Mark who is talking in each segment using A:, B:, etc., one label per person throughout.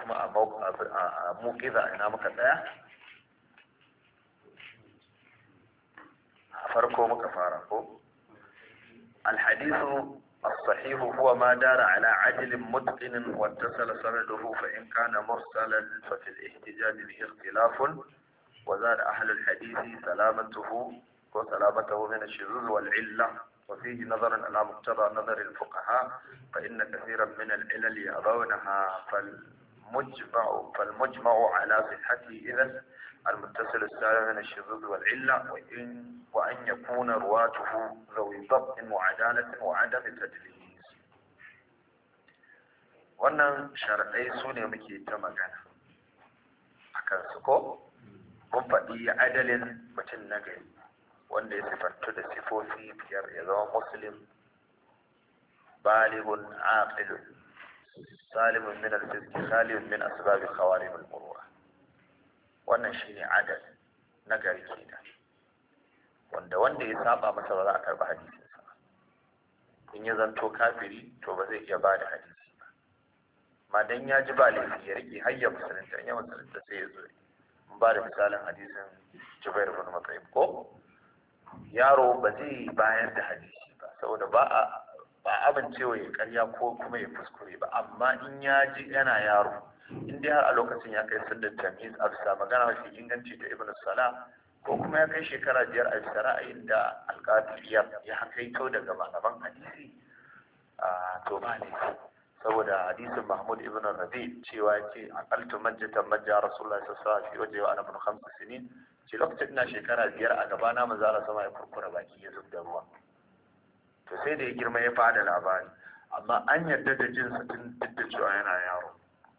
A: kuma a muqiza ina muka tsaya a farko muka fara ko الحديث الصحيح هو ما دار على عدل متقن واتصل سنده فإن كان مرسلا ففي الاحتجاج به اختلاف وزاد أهل الحديث سلامته من الشذوذ والعلة وفيه نظر على مقتضى نظر الفقهاء فإن كثيرا من العلل يأبونها فالمجمع على صحته إذن المتصل السالم من الشذوذ والعلة وأن يكون رواته ذوي ضبط وعدالة وعدم تدليس. wannan sharɗai su ne muke ta magana a kansu ko mun faɗi adalin mutum na gari wanda ya sifantu da sifofi biyar ya zama muslim balighun aqilun salimun min al-fisq khaliyun min asbab khawarim al-murwa. wannan shine adal na gari kenan wanda ya saba masa ba za a karba hadisin sa in ya zanto kafiri to ba zai iya bada hadisi ba ma dan ya ji ba laifi ya rike hayya musulunta ya musulunta sai ya zo mun ba da misalin hadisin Jubair ibn Mut'im ko yaro ba zai bayar da hadisi ba saboda ba amincewa ya karya ko kuma ya kuskure ba amma in ya ji yana yaro in dai har a lokacin ya kai sunnar tamyiz a bisa magana mafi inganci ta Ibn Salah ko kuma ya kai shekara 5 a bisa ra'ayin da alƙadi ya hakaito daga malaman hadisi to ba ne saboda hadisin Mahmud ibn Rabi cewa yace aqaltu majjatan majja Rasulullahi sallallahu alaihi wasallam fi wajhi wa ana ibn 5 sinin ce lokacin ina shekara 5 a gaba na manzo Allah sama ya kurkura baki ya zubda ruwa to sai da ya girma ya fada labari amma an yarda da jin sa tun da cewa yana yaro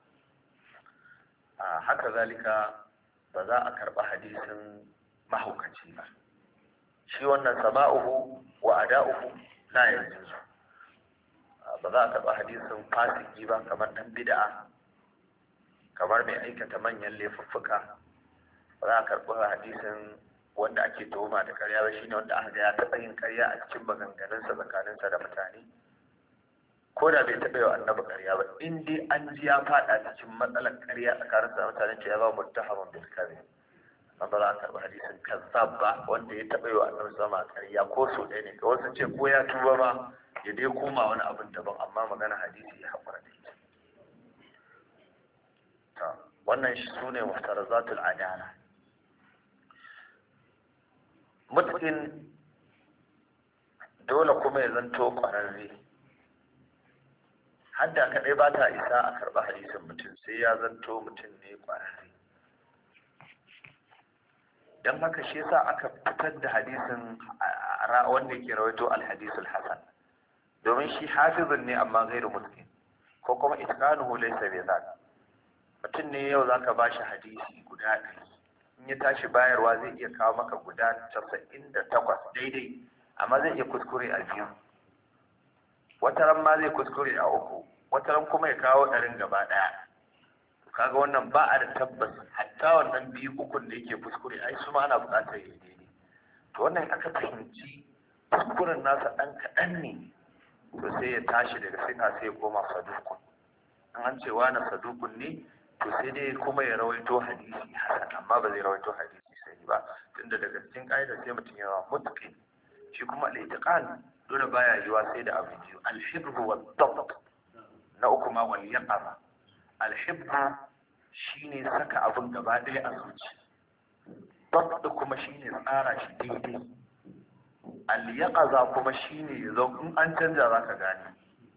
A: haka zalika ba za a karba hadisin mahaukaci ba shi wannan sama'uhu wa ada'uhu la yajuzu ba za a karba hadisin fasiki ba kamar dan bid'a kamar mai aikata manyan laifuffuka ba za a karba hadisin wanda ake tuhuma da karya ba shine wanda aka ga ya taɓa yin karya a cikin maganganunsa tsakaninsa da mutane ko da bai taɓa yi wa annabi karya ba in dai an ji ya faɗa cikin matsalar karya tsakaninsa da mutane ce ya ba muttahamun bil kadhib nan ba za a karɓi hadisin kazzab ba wanda ya taɓa yi wa annabi sama karya ko so ɗaya ne ga wasu ce ko ya tuba ma ya dai koma wani abin daban amma magana hadisi ya haƙura da ita wannan su ne muftarazatul adala mutkin dole kuma ya zanto ƙwararre hadda kaɗai ba ta isa a karɓi hadisin mutum sai ya zanto mutum ne ƙwararre don haka shi yasa aka fitar da hadisin wanda yake rawaito alhadisul hasan domin shi hafizun ne amma gairu mutkin ko kuma itqanuhu laysa bi zat mutum ne yau zaka bashi hadisi guda ɗari in ya tashi bayarwa zai iya kawo maka guda 98 daidai amma zai iya kuskure a 2 wataran ma zai kuskure a 3 wataran kuma ya kawo 100 gaba ɗaya kaga wannan ba a da tabbas hatta wannan 2-3 da yake kuskure ai su ma ana buƙatar ya daidai to wannan aka fahimci kuskuren nasa ɗan kaɗan ne to sai ya tashi daga sika sai ya koma sadukun an ce wani sadukun ne to sai dai kuma ya rawaito hadisi hasan amma ba zai rawaito hadisi sai ba tunda daga cikin ƙa'ida sai mutum ya mutqin shi kuma al-itiqan dole baya yiwa sai da abu biyu al-hibru wa dabt na uku ma wal yaqama al-hibru shine saka abun gaba ɗaya a zuci dabt kuma shine tsara shi daidai al-yaqaza kuma shine yazo in an canja zaka gane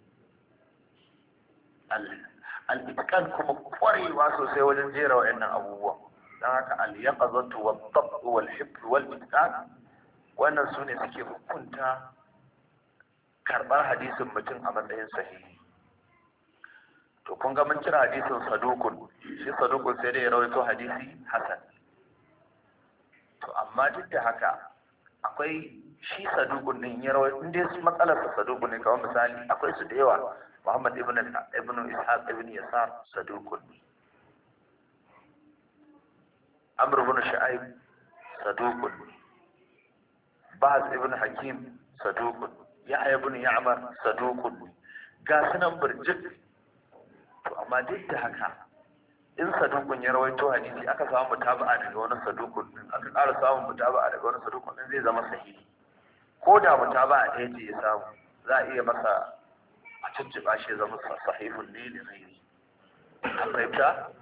A: al-itqan kuma kwarewa sosai wajen jera wayannan abubuwa dan haka al-yaqazatu wad-dabt wal-hibr wal-itqan wannan sune suke hukunta karbar hadisin mutum a matsayin sahihi to kun ga mun kira hadisin sadukun shi sadukun sai dai ya rawaito hadisi hasan to amma duk da haka akwai shi sadukun din ya rawaito inda matsalar sadukun ne kamar misali akwai su da yawa Muhammad ibn Ishaq ibn Yasar sadukun Amr ibn Shu'aib sadukun Baz ibn Hakim sadukun Yahya ibn Ya'mar sadukun ga sunan burjik to amma duk da haka in sadukun ya rawaito hadisi aka samu mutaba'a daga wani sadukun din aka ƙara samun mutaba'a daga wani sadukun din zai zama sahihi ko da mutaba'a ɗaya ce ya samu za a iya masa a tuntuɓa shi ya zama sahihun ne da ghairi an fahimta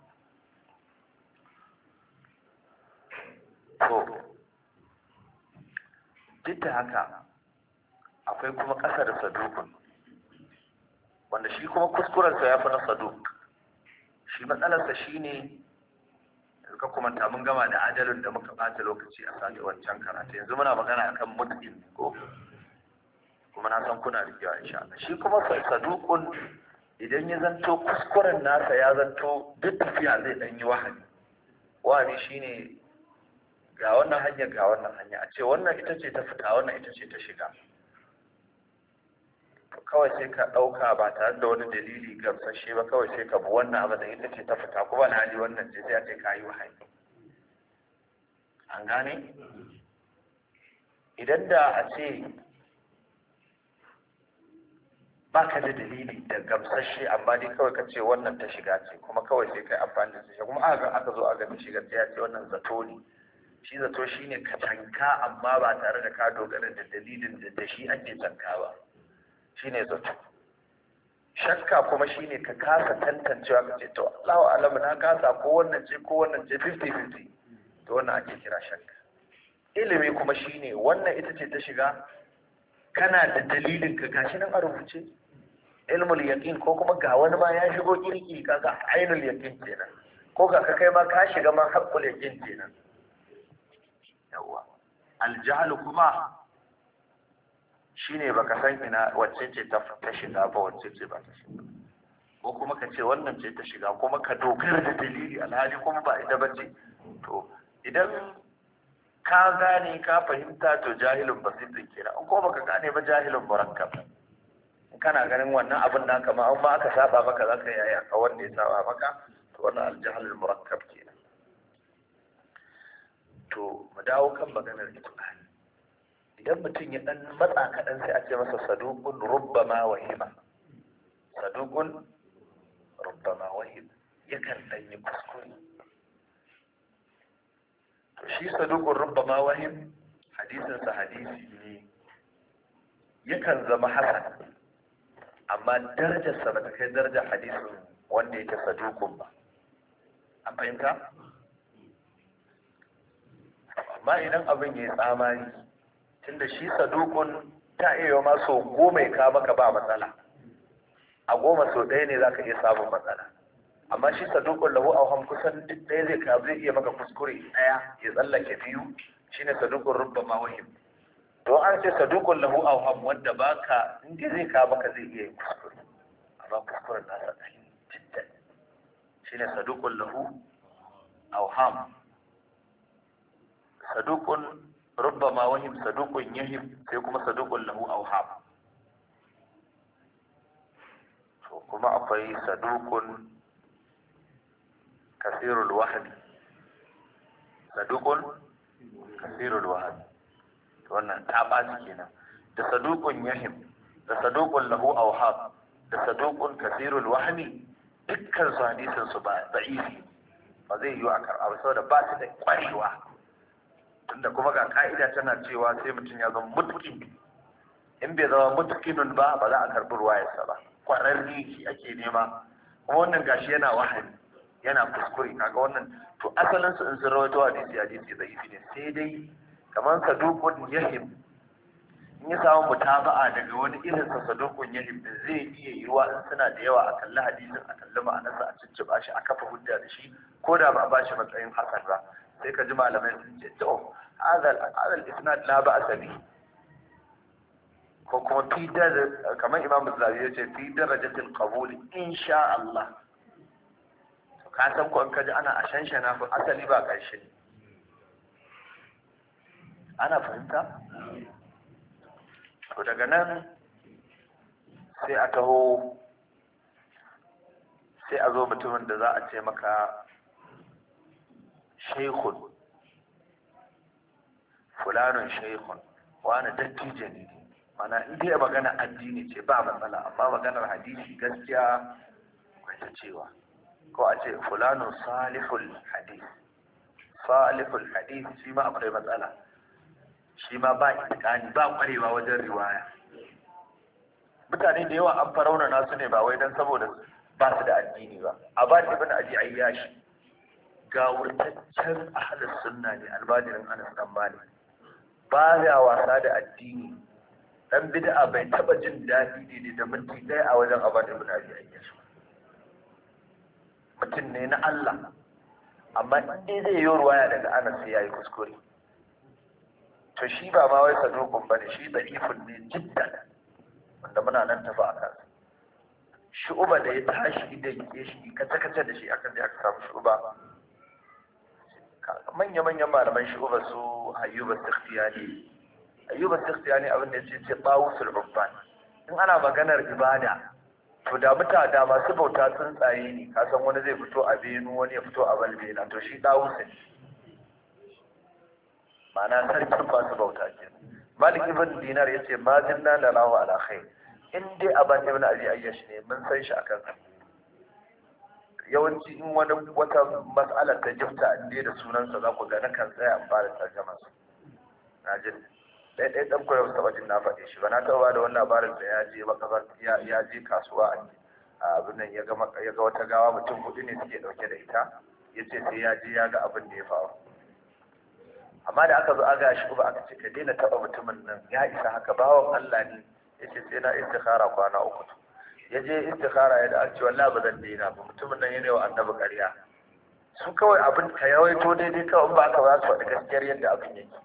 A: to duk da haka akwai kuma ƙasa da sadukun wanda shi kuma kuskurensa ya fi na saduk shi matsalarsa shi ne ka kuma mun gama da adalin da muka ɓata lokaci a sati wancan karatu yanzu muna magana akan mutum ko kuma na san kuna rikewa insha Allah shi kuma sadukun idan ya zanto kuskuren nasa ya zanto duk tafiya zai dan yi wahani shine ga wannan hanya ga wannan hanya a ce wannan ita ce ta fita wannan ita ce ta shiga kawai sai ka ɗauka ba tare da wani dalili gamsashe ba kawai sai ka bi wannan abu da ita ce ta fita kuma na hali wannan ce sai a ce ka yi wahayi an gane idan da a ce ba ka da dalili da gamsashe amma dai kawai ka ce wannan ta shiga ce kuma kawai sai ka yi amfani da ta shiga kuma aka zo aka ta shiga ta ya ce wannan zato ne shi zato shine ka tanka amma ba tare da ka dogara da dalilin da shi ake tanka ba shine zato shakka kuma shine ka kasa tantancewa ka ce to Allahu a'lam na kasa ko wannan ce 50-50 to wannan ake kira shakka ilimi kuma shine wannan ita ce ta shiga kana da dalilin ka gashi nan a rubuce ilmul yaqin ko kuma ga wani ma ya shigo kirki kaga ainul yaqin kenan ko ga ka kai ma ka shiga ma haqqul yaqin kenan yawa aljahl kuma shine baka san ina wacce ce ta shiga ba wacce ce ba ta shiga ko kuma ka ce wannan ce ta shiga kuma ka dogara da dalili alhali kuma ba ita bace to idan ka gane ka fahimta to jahilun basitin kira in ko baka gane ba jahilun murakkab in kana ganin wannan abin da kama an ma aka saba maka zaka yi a wanda ya saba maka to wannan aljahlul murakkab kenan to mu dawo kan maganar itibari idan mutum ya dan matsa kaɗan sai a ce masa saduqun rubbama wahima saduqun rubbama wahim yakan dan yi kuskure to shi saduqun rubbama wahim hadisin sa hadisi ne yakan zama hasan amma darajar sa bata kai darajar hadisin wanda yake saduqun ba an fahimta amma idan abin yayi tsamani tunda shi sadukun ta iya ma so 10 ka maka ba matsala a 10 so ɗaya ne zaka iya samun matsala amma shi sadukun lahu awham kusan duk ɗaya zai iya maka kuskure ɗaya ya tsallake biyu shine sadukun rubbama wahim to an ce sadukun lahu awham wanda baka in zai ka maka zai iya yin kuskure amma kuskuren nasa ɗaya jiddan shine sadukun lahu awham sadukun ربما وهم صدوق يهم sai kuma saduqun lahu awham to kuma akwai saduqun kasirul wahd saduqun kasirul wahd to wannan ta baci kenan da saduqun yahim da saduqun lahu awham da saduqun kasirul wahmi dukkan su hadisin su ba da'ifi ba zai yi a karɓa saboda ba su da kwarewa tunda kuma ga ka'ida tana cewa sai mutum ya zama mutkin in bai zama mutkinun ba za a karɓi ruwayarsa ba kwararre shi ake nema kuma wannan gashi yana wahani yana kuskure kaga wannan to asalin su in sun rawaito hadisi zai yi ne sai dai kamar saduqun yahim in ya samu mutaba'a daga wani irin sa saduqun yahim da zai iya yiwa in suna da yawa a kalli hadisin a kalli ma'anarsa a cicciba shi a kafa hujja da shi ko da ba a bashi matsayin hasan ba sai ka ji malamai sun ce to hadal isnad la ba'sa bi ko kuma fi kamar imam Zahabi ya ce fi darajatil qabul insha Allah to ka san ko in ka ji ana a shanshana fa asali ba karshe ana fahimta to daga nan sai a taho sai a zo mutumin da za a ce maka shaykhun fulanun shaykhun wani dattijo ne mana in dai magana addini ce ba matsala amma maganar hadisi gaskiya akwai ta cewa ko a ce fulanun salihul hadith. Salihul hadith shi ma akwai matsala, shi ma ba itikani, ba kwarewa wajen riwaya. Mutane da yawa an farauna nasu ne ba wai dan saboda ba su da addini ba. Abbad ibn Abi Ayyash ga wurtaccen ahlus sunna ne, albajirin Anas dan Malik, ba ya wasa da addini. Dan bid'a bai taba jin daɗi da minti ɗaya a wajen Abbad ibn Abi Ayyash. Mutum ne na Allah, amma in zai yi ruwaya daga Anas sai yayi kuskure. To shi ba ma wai sadukun bane, shi da'ifun ne jiddan, wanda muna nan tafi a kansa. Shu'uba da ya tashi da yake shi kace-kace da shi akan da aka samu Shu'uba. Manya-manyan malaman Shu'uba su Ayyub as-Sikhtiyani. Ayyub as-Sikhtiyani abin da yace ce bawusul rubban. In ana maganar ibada, to da masu bauta tsuntsaye ne, ka san wani zai fito a Benu, wani ya fito a Balbela, to shi dawusin. Ma'ana sarkin masu bauta ke. Malik ibn Dinar yace ma jinna lallahu ala khair. In dai Abbad ibn Abi Ayyash ne mun san shi akan sa. Yawanci in wata mas'alar ta jifta inda da sunansa za ku ga na kan tsaya in fara tarjama su. Na ji ɗaya ɗan koyar taɓa jin na faɗe shi ba, na taɓa da wani labarin da ya je makabar ya je kasuwa a abin nan ya ga wata gawa mutum hudu ne suke ɗauke da ita, ya ce sai ya je ya ga abin da ya faru. Amma da aka zo aga shi ba aka ce ka daina taɓa mutumin nan, ya isa haka bawan Allah ne. Ya ce sai na istikhara kwana 3. Ya je istikhara ya da an ce wallahi ba zan daina ba, mutumin nan yana wa annabi ƙarya. Su kawai abin ka yawaito daidai kawai, in ba ka ba su faɗi gaskiyar yadda abin yake.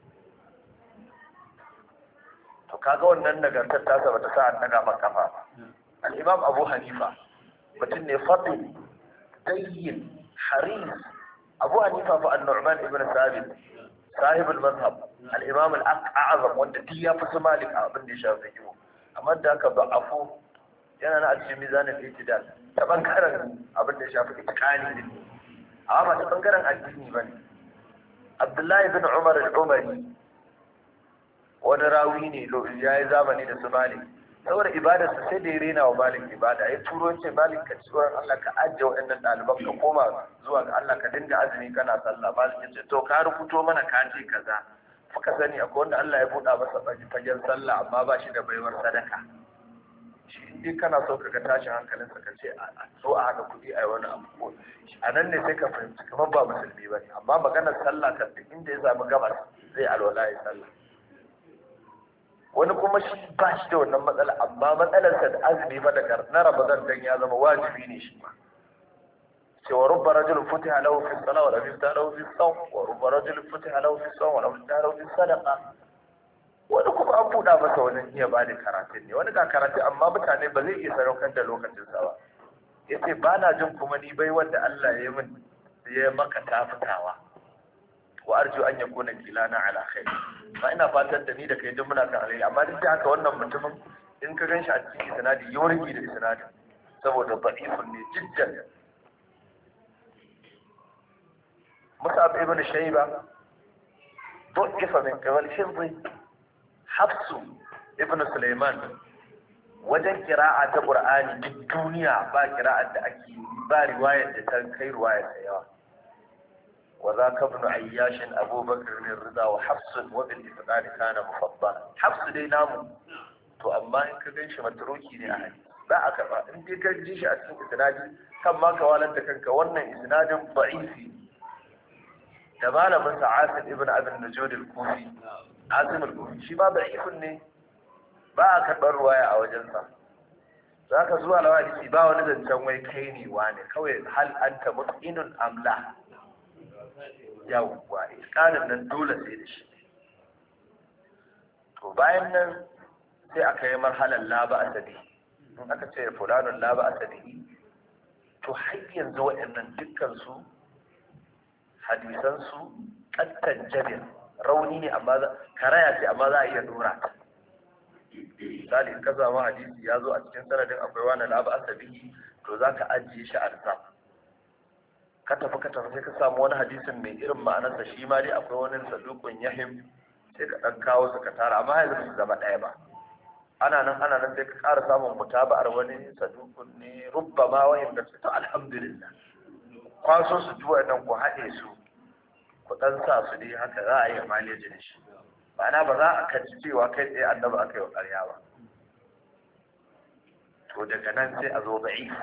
A: To kaga wannan nagartar tasa bata sa an daga maka ba. Al-Imam Abu Hanifa mutum ne fadil, dayyin, haris. Abu Hanifa fa an-Nu'man ibn Thabit sahib al-madhhab, al-Imam al-A'zam, wanda duk ya fi su Malik a abin da ya shafi fiqh. Amma da aka da'afu yana na cikin mizanin i'tidal ta bangaren abin da ya shafi itqani ne, amma ba ta bangaren addini bane. Abdullahi ibn Umar al-Umari wani rawi ne ya yi zamani da su Malik, saboda ibadarsa sai da ya rena wa Malik ibada, ya turo ce Malik ka ci tsoron Allah ka ajiye waɗannan ɗaliban ka koma zuwa ga Allah ka dinga azumi kana sallah. Malik ya ce to ka rubuto mana ka ce kaza. Muka sani akwai wanda Allah ya buɗa masa fagen sallah amma ba shi da baiwar sadaka. Shi dai kana so ka ga tashin hankalinsa ka ce a so a haɗa kuɗi a yi wani abu, a nan ne sai ka fahimci kamar ba musulmi ba ne. Amma maganar sallah kan duk inda ya samu gabas zai alwala ya sallah. Wani kuma shi ba shi da wannan matsala, amma matsalarsa da azumi fa daga na Ramadan dan ya zama wajibi ne shi ma. Cewa rubba rajul futiha lahu fi salat wa lam yuftah lahu fi sawm, wa rubba rajul futiha lahu fi sawm wa lam yuftah lahu fi sadaqa. Wani kuma an buɗa masa wani iya ba da karatun ne, wani ga karatu amma mutane ba zai iya sadaukar da lokacinsa ba. Yace ba na jin kuma ni bai wanda Allah ya min ya maka tafitawa. Wa arju an yakuna kilana ala khair. Ba ina fatan da ni da kai duk muna kan alheri, amma duk da haka wannan mutumin in ka ganshi a cikin isnadi ya warke da isnadin saboda da'ifun ne jiddan. Mus'ab ibn Shayba ضعف من قبل حفظه. حفص ابن سليمان wajen kira'a ta Qur'ani duk duniya ba kira'ar da ake ba riwayar da ta kai riwayar da yawa. وذاك ابن عياش أبو بكر بن الرضا وحفص وبالإفقاد كان مفضلا. حفص دي نامو to amma in ka ganshi matruki ne a hadisi ba aka ba, in dai ka ji shi a cikin isnadi kan ma ka walanta kanka wannan isnadin da'ifi. Da malamin sa Asim ibn Abi Najud al-Kufi, Asim al-Kufi shi ba da'ifun ne, ba a karɓar ruwaya a wajensa. Zaka zuwa lawadi ba wani zancen wai kai ne wane, kawai hal anta mutqinun am la. Yawwa iskanin nan dole sai da shi. To bayan nan sai aka yi marhalar laba asadi. In aka ce fulanun laba asadi, to har yanzu waɗannan dukkansu hadisansu ƙattan jabir, rauni ne amma karaya ce amma za a iya dora ta. Misali in ka samu hadisi ya zo a cikin sanadin akwai wani laba asadi, to za ka ajiye shi a rizab. Ka tafi sai ka samu wani hadisin mai irin ma'anarsa shi ma dai akwai wani sadukun yahim, sai ka ɗan kawo su ka tara, amma yanzu su zama ɗaya ba. ana nan sai ka ƙara samun mutaba'ar wani sadukun ne rubbama wayan da su ta alhamdulillah kwaso su ji waɗannan ku haɗe su ku ɗan sa su dai haka za a yi maleji da shi ma'ana ba za a kaci cewa kai tsaye annabi aka yi wa ƙarya ba to daga nan sai a zo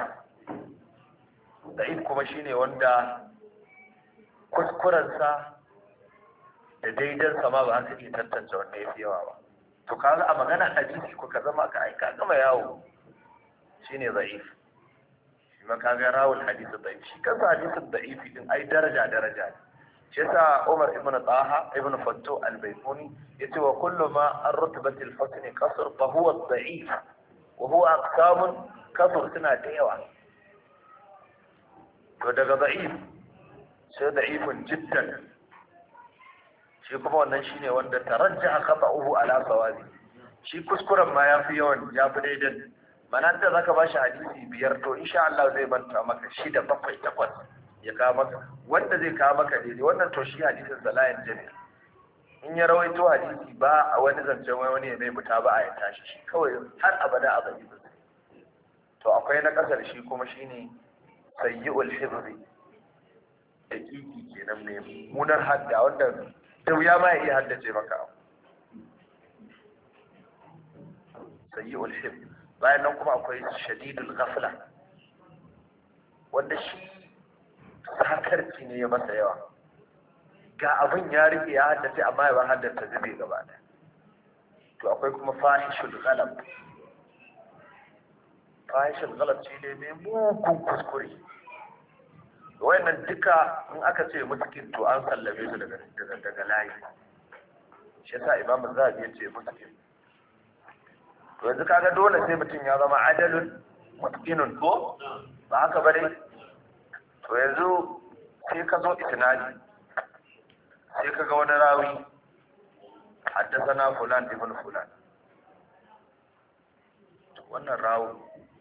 A: da'if kuma shine wanda kuskurensa da daidansa ma ba aka iya tantance wanda ya fi yawa ba to kaga a magana hadisi ko ka zama ka aika gama yawo shine da'if shi ma kaga rawul hadisi da'if shi kansa hadisin da'ifi din ai daraja ne shi yasa Umar ibn Taha ibn Fattu al-Bayquni yace wa kullu ma ar-rutbati al-fasl qasr fa huwa ad-da'if wa huwa aqsam kasr suna da yawa to daga da'if sai da'ifun jiddan shi kuma wannan shine wanda tarajjaha khata'uhu ala sawabi shi kuskuren ma yafi daidan mana da zaka bashi hadisi biyar to insha Allah zai banta maka 6 7 8 ya kawo maka wanda zai kawo maka daidai wannan to shi hadisin salayan jami in ya rawaito hadisi ba a wani zancen wani ya mai buta ba a ya tashi shi kawai har abada a bari to akwai na kasar shi kuma shine sayyi'ul hifzi dakiki kenan mai munar hadda wanda da wuya ma ya iya haddace maka sayyi'ul hifz bayan nan kuma akwai shadidul ghafla wanda shi sakarci ne ya masa yawa ga abin ya rike ya haddace amma ya bar haddace zube gaba da to akwai kuma fahishul ghalab shi ne mai mugun kuskure wayannan duka in aka ce muskin to an sallame su daga layi shi yasa imamu zahabi ya ce muskin to yanzu kaga dole sai mutum ya zama adalun muskinun ko ba haka bane to yanzu sai ka zo isnadi sai ka ga wani rawi haddasana fulan ibn fulan wannan rawi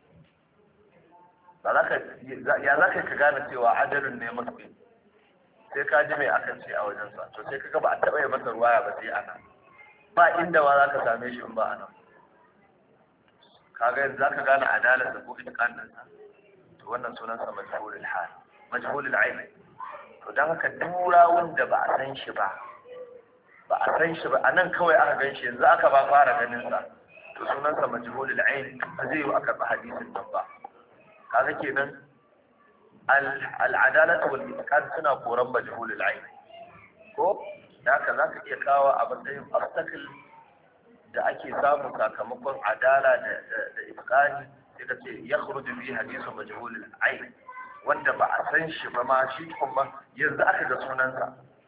A: ba za ka gane cewa adalun ne muslim sai ka ji mai akan ce a wajensa to sai kaga ba a taɓa yi masa ruwaya ba sai ana ba inda ma za ka same shi in ba ana kaga yanzu za ka gane adalarsa ko itikaninsa to wannan sunansa majhulul hal majhulul ayn to dan haka dura wanda ba a san shi ba anan kawai aka gan shi yanzu aka ba fara ganin sa to sunansa majhulul ayn ba zai yi aka ba hadisin nan ba kaga kenan al'adalatu wal itqan suna koran majhulul ayn ko da haka zaka iya kawo a matsayin obstacle da ake samu sakamakon adala da itqani sai ka ce yakhruju bi hadithu majhulul ayn wanda ba a san shi ba ma shi kuma yanzu aka ga sunansa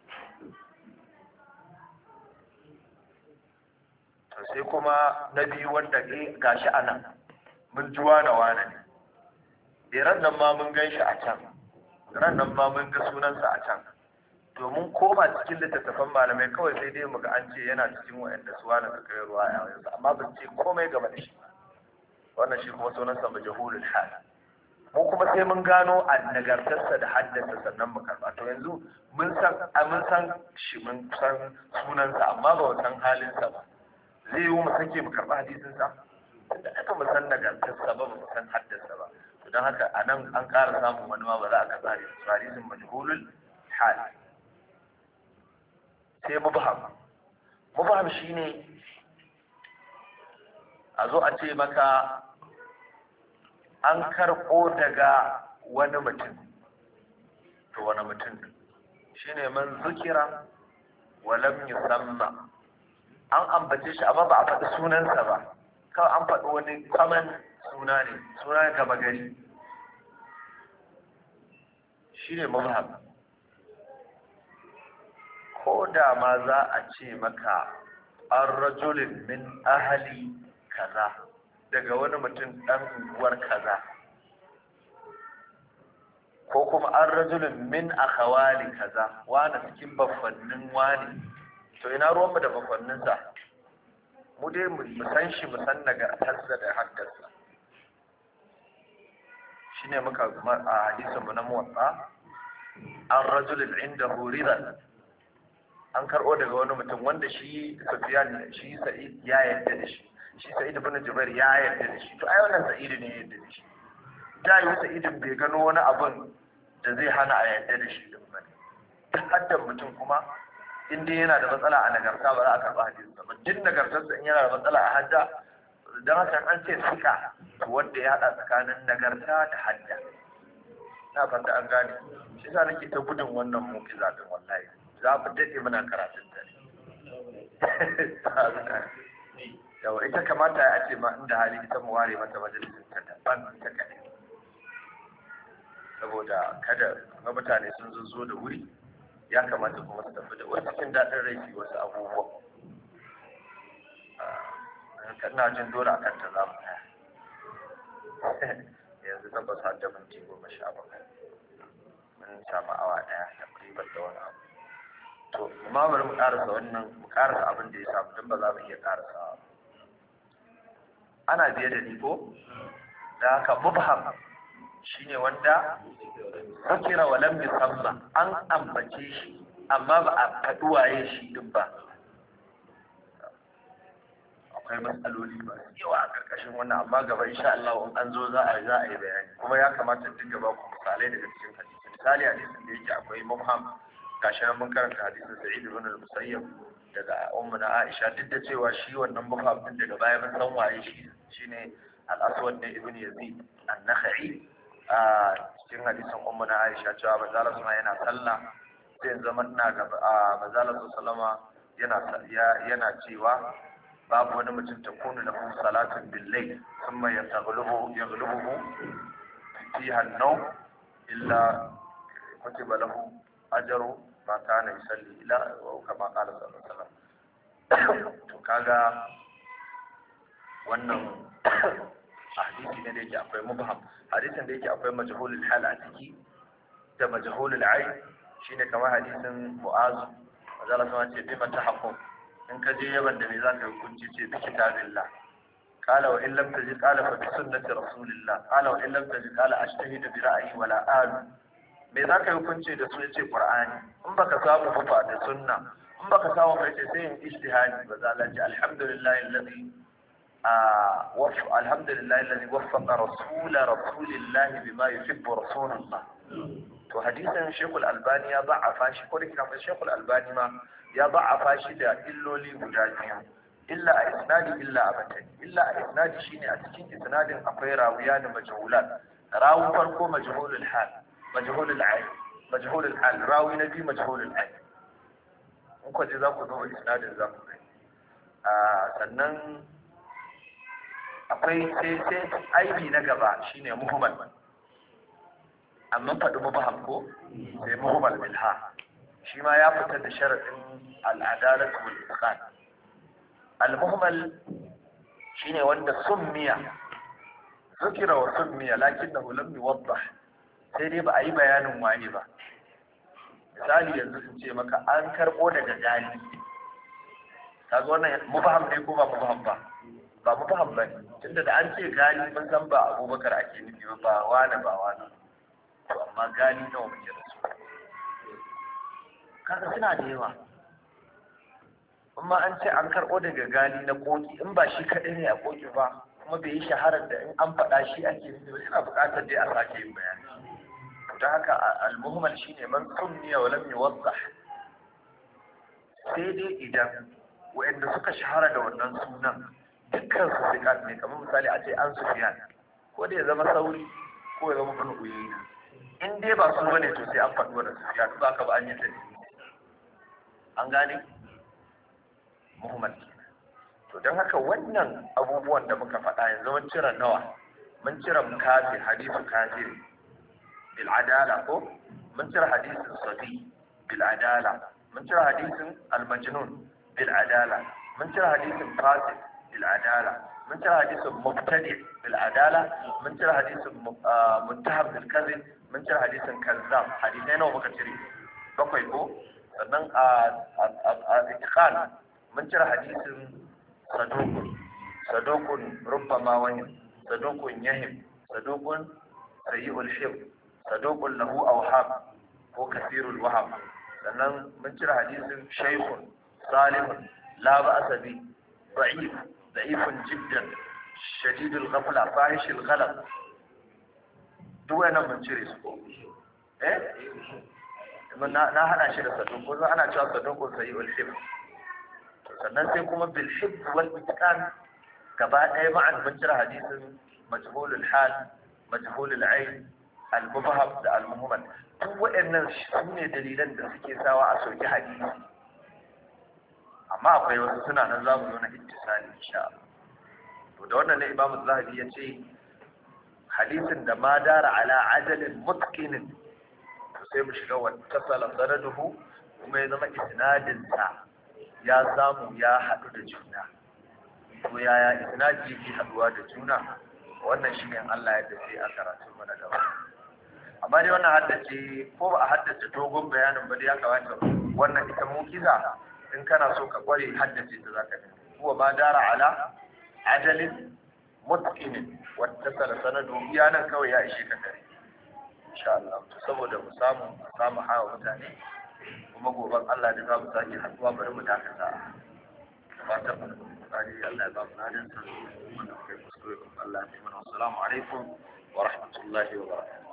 A: sai kuma na biyu wanda gashi anan mun ji wane ne ran nan ma mun gan shi a can ran nan ma mun ga sunansa a can domin koma cikin littattafan malamai kawai sai dai muga an ce yana cikin wa'anda su wani suka yi ruwa a yanzu amma ban ce komai game da shi wannan shi kuma sunansa majhulul hal mu kuma sai mun gano a nagartarsa da haddasa sannan mu karba to yanzu mun san shi mun san sunansa amma ba mu san halinsa ba zai yi mu sake mu karba hadisinsa da aka mu san nagartarsa ba mu san haddasa ba don haka a nan an ƙara samun wani ma ba za a karɓa hadisin majhulul hal sai mubham shine a zo a ce maka an karɓo daga wani mutum to wani mutum shine man zukira wa lam yusamma an ambace shi amma ba a faɗi sunansa ba kawai an faɗi wani common suna ne gaba gari shi ne mubham ko da ma za a ce maka an rajulin min ahali kaza daga wani mutum ɗan unguwar kaza ko kuma an rajulin min akhawali kaza wani cikin baffannin wani to ina ruwanmu da baffanninsa mu dai mu san shi mu san nagartarsa da haddarsa shine muka a hadisin mu na muwatta an rajulin indahu ridan an karɓo daga wani mutum wanda shi Sufyan shi Sa'id ya yarda da shi shi Sa'id ibn Jubair ya yarda da shi to ai wannan Sa'id ne ya yarda da shi da yi Sa'id bai gano wani abin da zai hana a yarda da shi din bane duk haddan mutum kuma in dai yana da matsala a nagarta ba za a karɓa hadisin ba duk nagartarsa in yana da matsala a hadda don haka an ce suka wanda ya haɗa tsakanin nagarta da hadda na fata an gane shi sa nake ta gudun wannan mukiza din wallahi za mu daɗe muna karatun ta ne yawa ita kamata ya ce ma inda hali ita mu ware mata majalisin ta daban ta kaɗai saboda kada ga mutane sun zo da wuri ya kamata kuma su tafi da wasu cikin daɗin rai wasu abubuwa kana jin dole a kan ta za mu yanzu tabbas har da minti 17 mun samu awa ɗaya da ribar da wani abu to ma bari mu karasa wannan mu karasa abin da ya samu don ba za mu iya karasa ana biye da ni ko da haka mubham shine wanda fakira wa lam yusamma an ambace shi amma ba a faɗi waye shi din ba akwai matsaloli ba yawa a karkashin wannan amma gaba insha Allah in an zo za a yi bayani kuma ya kamata duk gaba ku misalai daga cikin hadisi misali hadisin da yake akwai mubham gashi nan mun karanta hadisin Sa'id ibn al-Musayyab daga ummuna Aisha duk da cewa shi wannan mubham din daga baya mun san waye shi shine al-Aswad ne ibn Yazid an-Nakhai a cikin hadisin ummuna Aisha cewa manzala sama yana sallah sai zaman na gaba manzala sallama yana cewa babu wani mutum ta kunu lahu salatun bil-layl thumma yaghlubuhu fiha an-nawm illa kutiba lahu ajru ma kana yusalli ila kama qala sallallahu alaihi wasallam to kaga wannan hadisi ne da yake akwai mubham hadisin da yake akwai majhulul hal a ciki da majhulul ayn shine kamar hadisin Mu'az azalla sama ce bi matahaqqu in ka je yaban da me zaka hukunci ce bi kitabillah qala wa in lam tajid qala fa bi sunnati rasulillah qala wa in lam tajid qala ajtahidu bi ra'yi wala alu me zaka hukunci da su yace qur'ani in baka samu ba da sunna in baka samu ba yace sai in ijtihadi ba za Allah ji alhamdulillahi alladhi الحمد لله الذي وفق رسول الله بما يحب رسول الله to hadisin Sheikhul Albani ya da'afa shi ko da kafin Sheikhul Albani ma ya da'afa shi da illoli guda biyu illa a isnadi illa a batani illa a isnadi shine a cikin isnadin akwai rawiyan majhulat rawi farko majhulul hal rawi na biyu majhulul hal in ku je za ku duba isnadin za ku gani sannan akwai sai aibi na gaba shine muhammad amma faɗi mubaham ko sai muhammad bilha shi ma ya fitar da sharadin al'adalat wal itqan al-muhammad shine wanda summiya zikira wa summiya lakinnahu lam yuwaddah sai dai ba a yi bayanin waye ba misali yanzu sun ce maka an karɓo daga gali kaga wannan mubaham ne ko ba mubaham ba ba mubaham ba ne tunda da an ce gali mun san ba abubakar ake nufi ba wani to amma gali nawa muke da su kaga suna da yawa amma an ce an karɓo daga gali na koki in ba shi kaɗai ne a koki ba kuma bai yi shaharar da in an faɗa shi ake nufi ba yana buƙatar dai a sake yin bayani da haka al-muhmal shine man sunniya wa lam yuwaddah sai dai idan wa'anda suka shahara da wannan sunan dukkan su sikat ne kamar misali a ce an Sufyan ko da ya zama Sauri ko ya zama Ibn Uyayna in dai ba su bane to sai an faɗi wannan Sufyan ba ka ba an yi ta an gane muhammad to don haka wannan abubuwan da muka faɗa yanzu mun cire nawa mun cire kafir hadisu kafir bil adala ko mun cire hadisin sabi bil adala mun cire hadisin al majnun bil adala mun cire hadisin fasik bil adala mun cire hadisin mubtadi bil adala mun cire hadisin muttaham bil kadhib mun cire hadisin kazzab hadisai nawa muka cire bakwai ko sannan a itiqan mun cire hadisin sadukun rubbama wani sadukun yahim sadukun sayyi'ul hib sadukun lahu awham ko kasirul waham sannan mun cire hadisin shaykhun salihun la ba'sa bi da'if da'ifun jiddan shadidul ghafla fahishul ghalab duk wannan mun cire su na hada shi da sadun ko ana cewa sadun ko sayyul hifz sannan sai kuma bil hifz wal itqan gaba ɗaya ma'an mun cire hadisin majhulul hal majhulul ayn al mubham da al muhammad duk waɗannan su ne dalilan da suke sawa a soki hadisi amma akwai wasu suna nan za mu zo na ittisali insha Allah to da wannan ne imamu zahabi ya ce hadisin da ma dara ala ajalin mutqinin to sai mu shiga wattasala sanaduhu kuma ya zama isnadin sa ya samu ya haɗu da juna to yaya isnadi yake haɗuwa da juna wannan shine Allah ya dace a karatu mana gaba amma dai wannan haddace ko ba a haddace dogon bayanin ba dai ya kamata wannan ita mukiza in kana so ka kware haddace ta zaka yi huwa ma dara ala ajalin mutqinin wattasala sanadu iya nan kawai ya ishe ka kare insha Allah saboda mu samu hawa mutane kuma goban Allah da za mu sake haɗuwa bari mu dakata fatan mu tsari Allah ya ba mu nadin sa wannan kai kuskure Allah ya mana assalamu alaikum wa rahmatullahi wa barakatuh